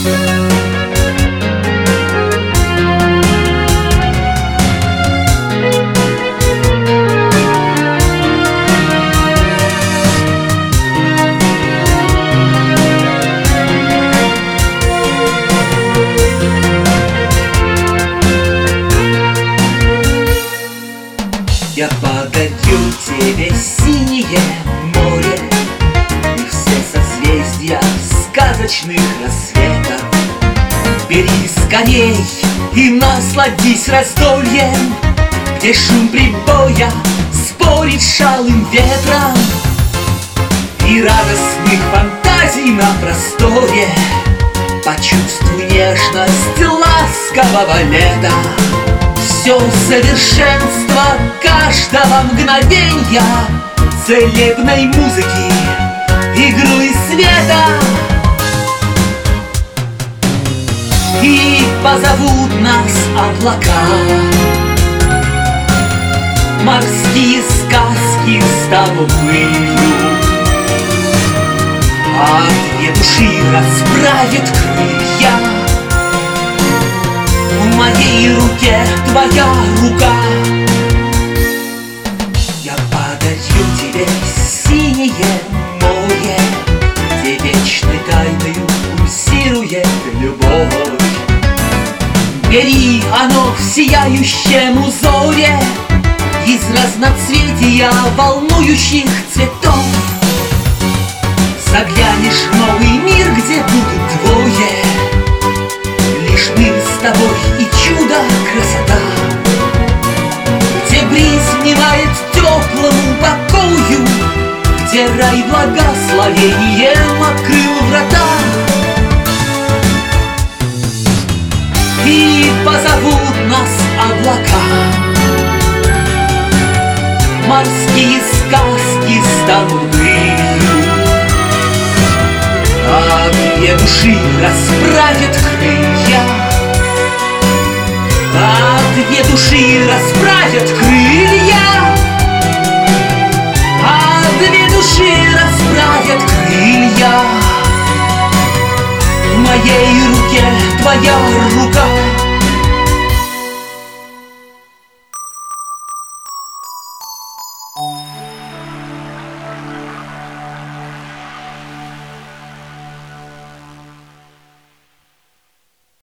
Я подарю тебе синее море и все созвездия сказочных рассветов. Бери скорей и насладись раздольем, где шум прибоя спорит с шалым ветром, и радостных фантазий на просторе почувствуй нежность ласкового лета. Все совершенство каждого мгновенья, целебной музыки, игры света. И позовут нас облака, морские сказки станут былью, а две души расправят крылья. В моей руке твоя рука. Я подарю тебе синее море, где вечной тайною пульсирует любовь. Бери оно в сияющем узоре из разноцветия волнующих цветов. Заглянешь в новый мир, где будут двое, лишь мы с тобой и чудо красота, где бриз внимает теплому покою, где рай благословением открыл врата. И позовут нас облака, морские сказки станут былью, а две души расправят крылья, а две души расправят крылья.